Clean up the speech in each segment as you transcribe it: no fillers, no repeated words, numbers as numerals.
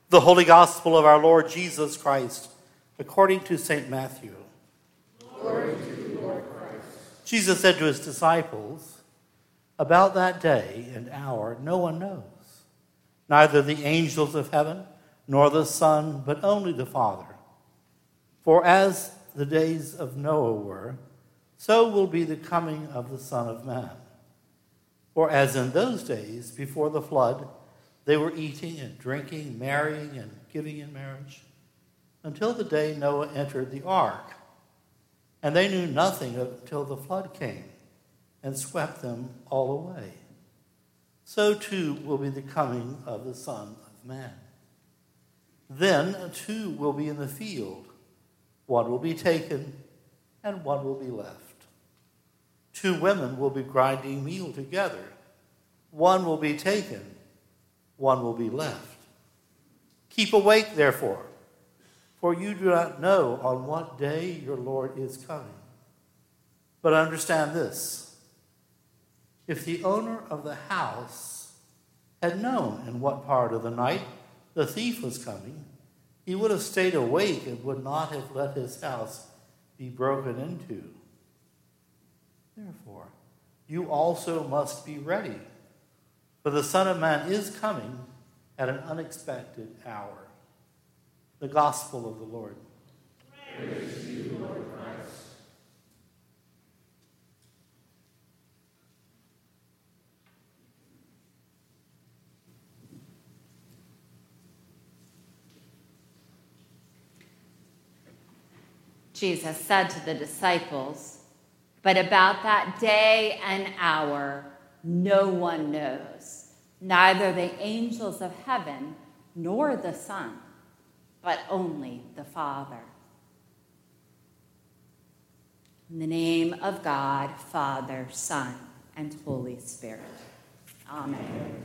The Holy Gospel of our Lord Jesus Christ, according to St. Matthew. Glory to you, Lord Christ. Jesus said to his disciples, "About that day and hour no one knows, neither the angels of heaven nor the Son, but only the Father. For as the days of Noah were, so will be the coming of the Son of Man. For as in those days before the flood, they were eating and drinking, marrying and giving in marriage, until the day Noah entered the ark. And they knew nothing until the flood came and swept them all away. So too will be the coming of the Son of Man. Then two will be in the field. One will be taken and one will be left. Two women will be grinding meal together. One will be taken, one will be left. Keep awake, therefore, for you do not know on what day your Lord is coming. But understand this: if the owner of the house had known in what part of the night the thief was coming, he would have stayed awake and would not have let his house be broken into. Therefore, you also must be ready, for the Son of Man is coming at an unexpected hour." The Gospel of the Lord. Praise to you, Lord Christ. Jesus said to the disciples, "But about that day and hour, no one knows, neither the angels of heaven nor the Son, but only the Father." In the name of God, Father, Son, and Holy Spirit. Amen.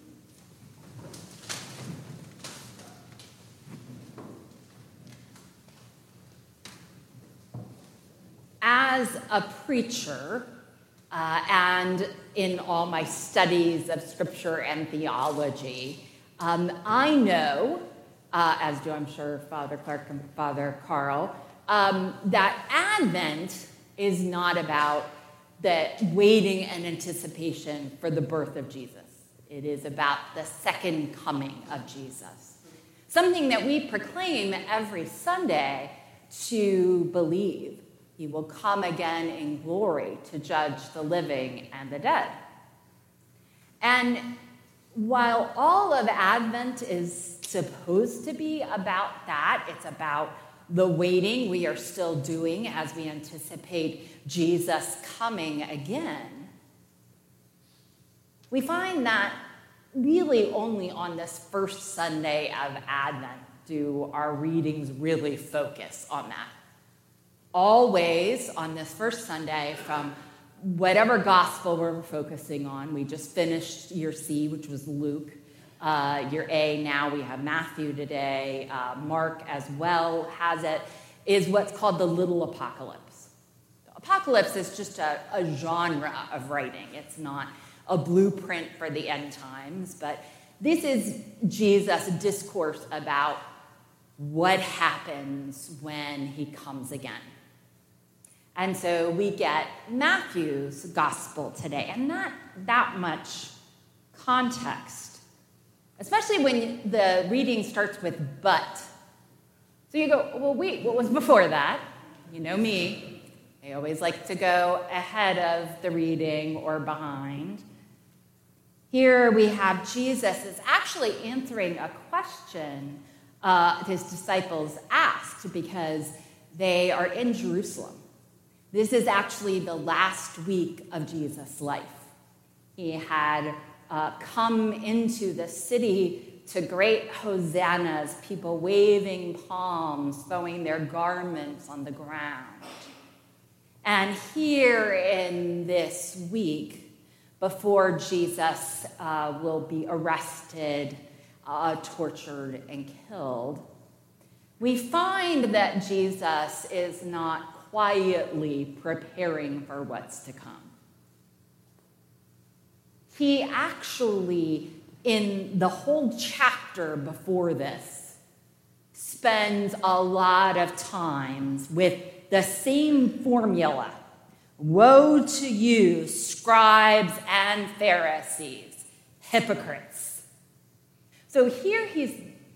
As a preacher, and in all my studies of Scripture and theology, I know, as do I'm sure Father Clark and Father Carl, that Advent is not about the waiting and anticipation for the birth of Jesus. It is about the second coming of Jesus, something that we proclaim every Sunday to believe. He will come again in glory to judge the living and the dead. And while all of Advent is supposed to be about that, it's about the waiting we are still doing as we anticipate Jesus coming again, we find that really only on this first Sunday of Advent do our readings really focus on that. Always on this first Sunday, from whatever gospel we're focusing on. We just finished year C, which was Luke. Year A, now we have Matthew today. Mark as well has it, is what's called the Little Apocalypse. Apocalypse is just a genre of writing. It's not a blueprint for the end times, but this is Jesus' discourse about what happens when he comes again. And so we get Matthew's gospel today, and not that much context, especially when the reading starts with "but." So you go, well, wait, what was before that? You know me. I always like to go ahead of the reading or behind. Here we have Jesus is actually answering a question his disciples asked because they are in Jerusalem. This is actually the last week of Jesus' life. He had come into the city to great hosannas, people waving palms, throwing their garments on the ground. And here in this week, before Jesus will be arrested, tortured, and killed, we find that Jesus is not quietly preparing for what's to come. He actually, in the whole chapter before this, spends a lot of times with the same formula. Woe to you, scribes and Pharisees, hypocrites. So here he's,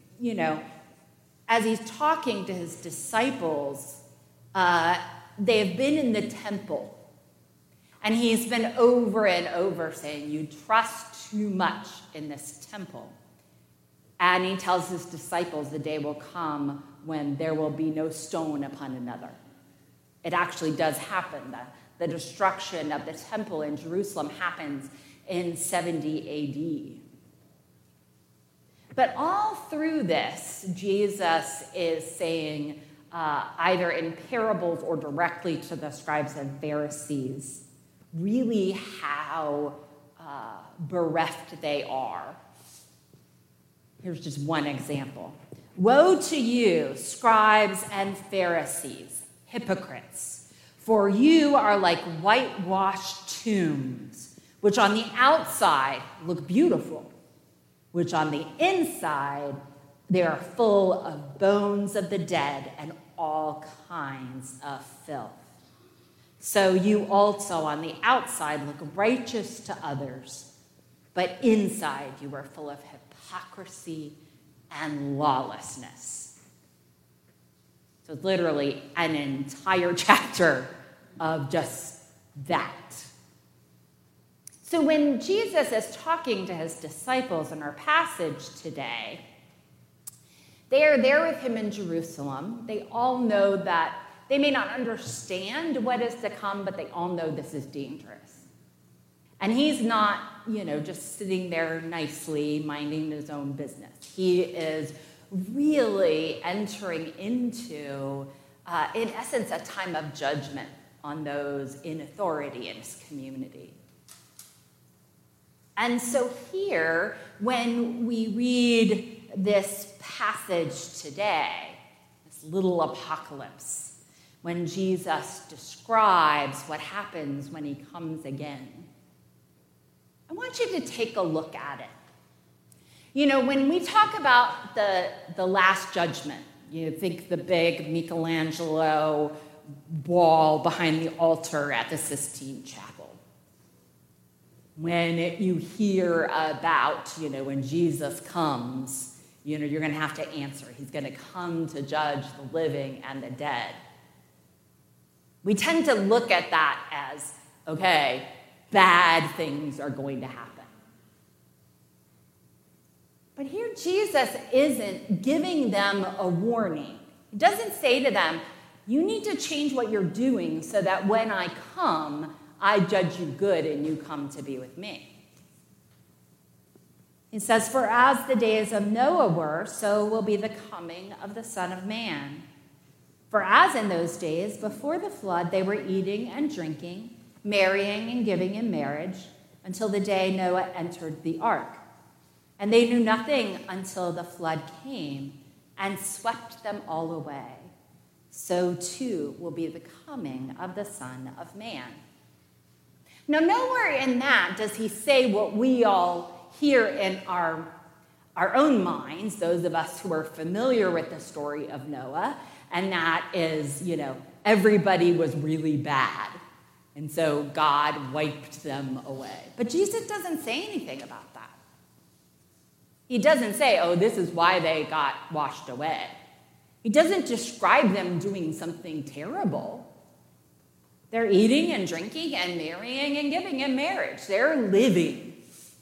as he's talking to his disciples, they have been in the temple. And he's been over and over saying, you trust too much in this temple. And he tells his disciples the day will come when there will be no stone upon another. It actually does happen. The destruction of the temple in Jerusalem happens in 70 AD. But all through this, Jesus is saying, either in parables or directly to the scribes and Pharisees, really how bereft they are. Here's just one example. Woe to you, scribes and Pharisees, hypocrites, for you are like whitewashed tombs, which on the outside look beautiful, which on the inside they are full of bones of the dead and all kinds of filth. So you also on the outside look righteous to others, but inside you are full of hypocrisy and lawlessness. So it's literally an entire chapter of just that. So when Jesus is talking to his disciples in our passage today, they are there with him in Jerusalem. They all know that they may not understand what is to come, but they all know this is dangerous. And he's not, just sitting there nicely, minding his own business. He is really entering into, in essence, a time of judgment on those in authority in his community. And so here, when we read this passage today, this little apocalypse, when Jesus describes what happens when he comes again, I want you to take a look at it. When we talk about the Last Judgment, you think the big Michelangelo wall behind the altar at the Sistine Chapel. When you hear about, when Jesus comes, you're going to have to answer. He's going to come to judge the living and the dead. We tend to look at that as, okay, bad things are going to happen. But here Jesus isn't giving them a warning. He doesn't say to them, you need to change what you're doing so that when I come, I judge you good and you come to be with me. He says, for as the days of Noah were, so will be the coming of the Son of Man. For as in those days, before the flood, they were eating and drinking, marrying and giving in marriage, until the day Noah entered the ark. And they knew nothing until the flood came and swept them all away. So too will be the coming of the Son of Man. Now, nowhere in that does he say what we all hear in our own minds, those of us who are familiar with the story of Noah, and that is, everybody was really bad. And so God wiped them away. But Jesus doesn't say anything about that. He doesn't say, oh, this is why they got washed away. He doesn't describe them doing something terrible. They're eating and drinking and marrying and giving in marriage. They're living.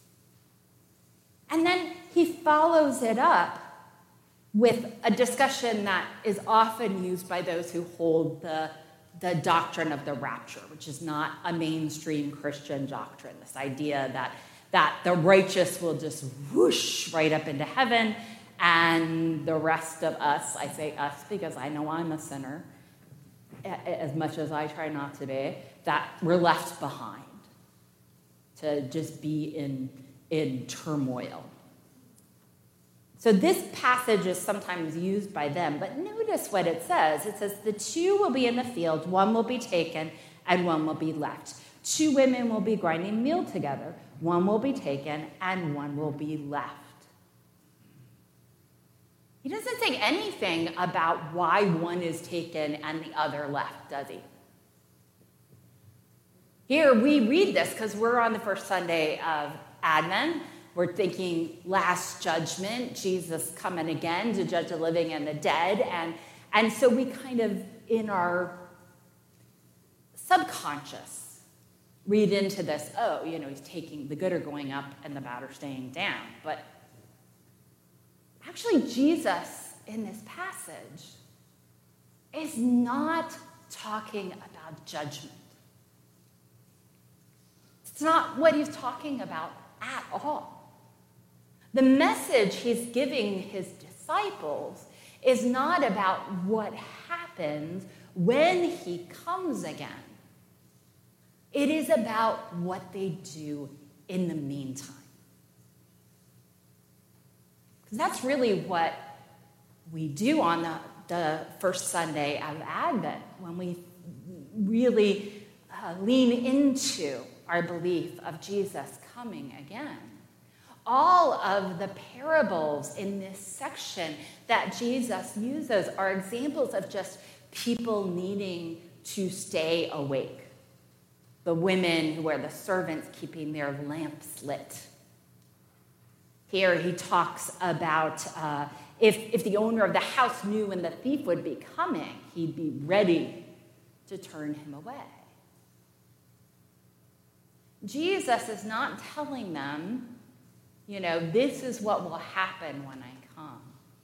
And then he follows it up with a discussion that is often used by those who hold the doctrine of the rapture, which is not a mainstream Christian doctrine, this idea that the righteous will just whoosh right up into heaven, and the rest of us, I say us because I know I'm a sinner, as much as I try not to be, that we're left behind to just be in turmoil. So this passage is sometimes used by them, but notice what it says. It says, the two will be in the field, one will be taken, and one will be left. Two women will be grinding meal together, one will be taken, and one will be left. He doesn't say anything about why one is taken and the other left, does he? Here we read this because we're on the first Sunday of Advent. We're thinking Last Judgment, Jesus coming again to judge the living and the dead. And so we kind of, in our subconscious, read into this, oh, he's taking, the good are going up and the bad are staying down. But actually, Jesus in this passage is not talking about judgment. It's not what he's talking about at all. The message he's giving his disciples is not about what happens when he comes again. It is about what they do in the meantime. Because that's really what we do on the first Sunday of Advent, when we really lean into our belief of Jesus coming again. All of the parables in this section that Jesus uses are examples of just people needing to stay awake. The women who are the servants keeping their lamps lit. Here he talks about if the owner of the house knew when the thief would be coming, he'd be ready to turn him away. Jesus is not telling them, this is what will happen when I come.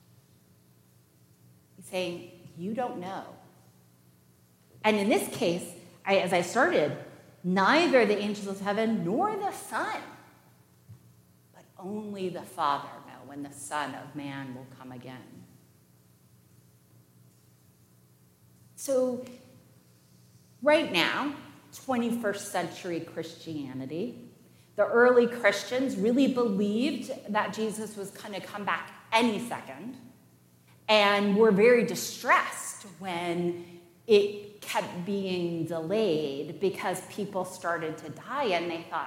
He's saying, you don't know. And in this case, as I started, neither the angels of heaven nor the Son, but only the Father know when the Son of Man will come again. So, right now, 21st century Christianity, the early Christians really believed that Jesus was going to come back any second, and were very distressed when it kept being delayed because people started to die, and they thought,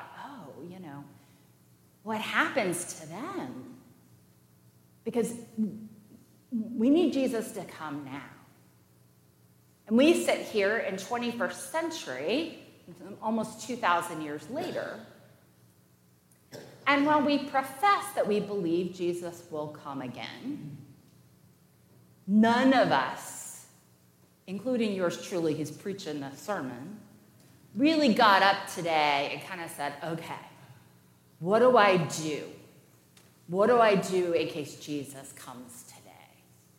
what happens to them? Because we need Jesus to come now. And we sit here in 21st century, almost 2,000 years later, and while we profess that we believe Jesus will come again, none of us, including yours truly, who's preaching the sermon, really got up today and kind of said, okay, what do I do? What do I do in case Jesus comes today?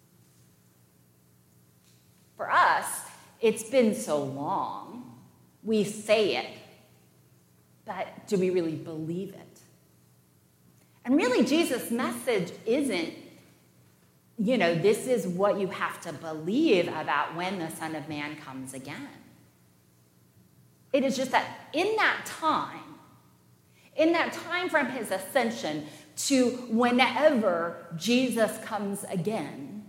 For us, it's been so long. We say it, but do we really believe it? And really, Jesus' message isn't, this is what you have to believe about when the Son of Man comes again. It is just that in that time from his ascension to whenever Jesus comes again,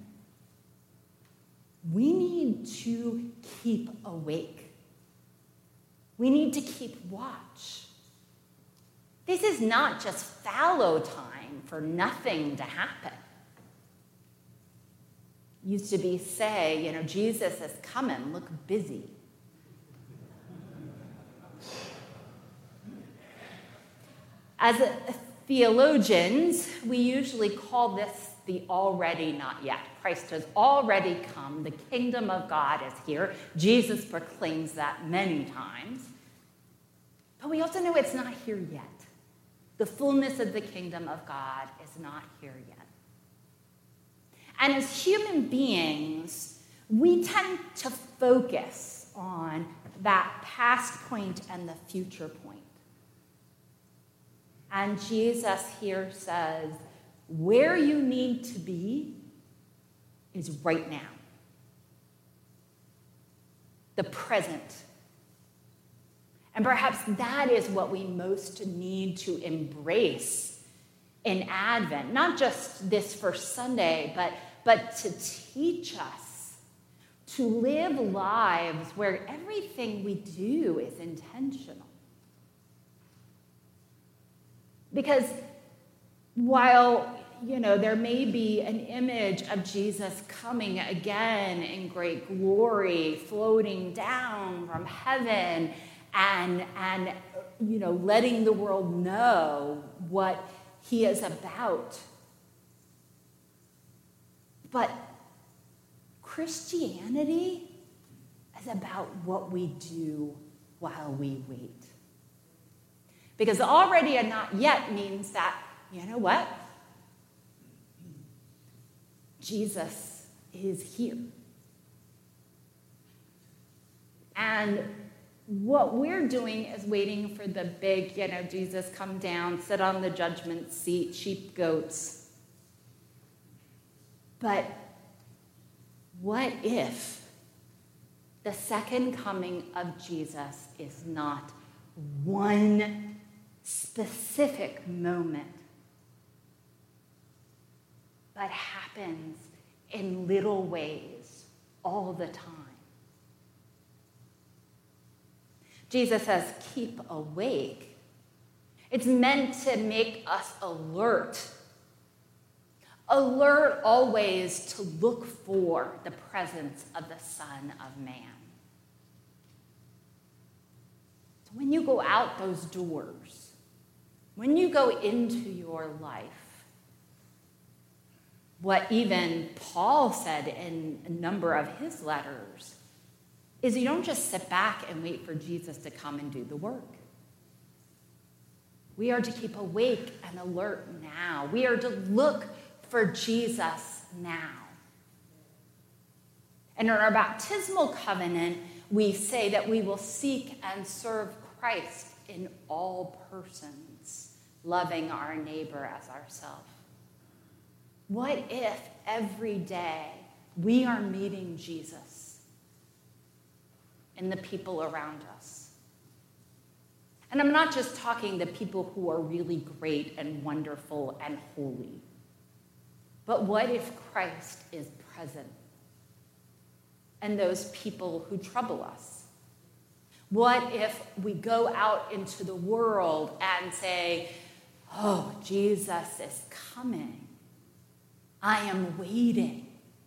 we need to keep awake. We need to keep watch. This is not just fallow time for nothing to happen. Used to be say, Jesus is coming, look busy. As theologians, we usually call this the already not yet. Christ has already come. The kingdom of God is here. Jesus proclaims that many times. But we also know it's not here yet. The fullness of the kingdom of God is not here yet. And as human beings, we tend to focus on that past point and the future point. And Jesus here says, where you need to be is right now. The present. And perhaps that is what we most need to embrace in Advent. Not just this first Sunday, but to teach us to live lives where everything we do is intentional. Because while, there may be an image of Jesus coming again in great glory, floating down from heaven and letting the world know what he is about. But Christianity is about what we do while we wait. Because already and not yet means that, you know what? Jesus is here. And what we're doing is waiting for the big, Jesus come down, sit on the judgment seat, sheep, goats. But what if the second coming of Jesus is not one specific moment, but happens in little ways all the time? Jesus says, keep awake. It's meant to make us alert. Alert always to look for the presence of the Son of Man. So when you go out those doors, when you go into your life, what even Paul said in a number of his letters is you don't just sit back and wait for Jesus to come and do the work. We are to keep awake and alert now. We are to look for Jesus now. And in our baptismal covenant, we say that we will seek and serve Christ in all persons, loving our neighbor as ourselves. What if every day we are meeting Jesus and the people around us? And I'm not just talking the people who are really great and wonderful and holy, but what if Christ is present and those people who trouble us? What if we go out into the world and say, oh, Jesus is coming. I am waiting.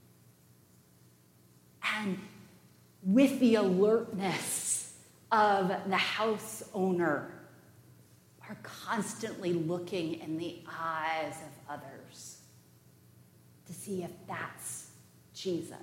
And with the alertness of the house owner, are constantly looking in the eyes of others to see if that's Jesus.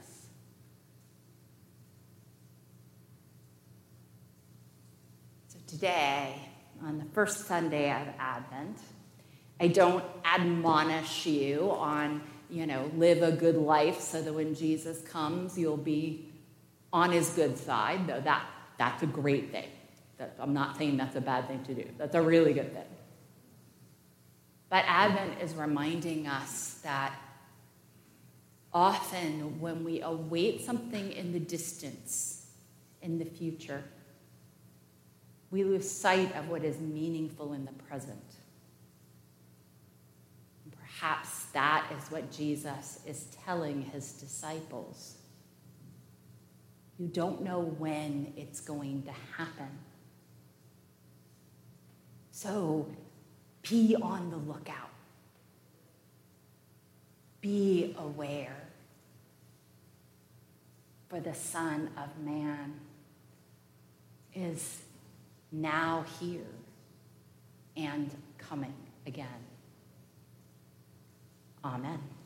So today, on the first Sunday of Advent, I don't admonish you on, live a good life so that when Jesus comes, you'll be on his good side, though that's a great thing. I'm not saying that's a bad thing to do. That's a really good thing. But Advent is reminding us that often when we await something in the distance, in the future, we lose sight of what is meaningful in the present. And perhaps that is what Jesus is telling his disciples. You don't know when it's going to happen. So be on the lookout. Be aware. For the Son of Man is now here and coming again. Amen.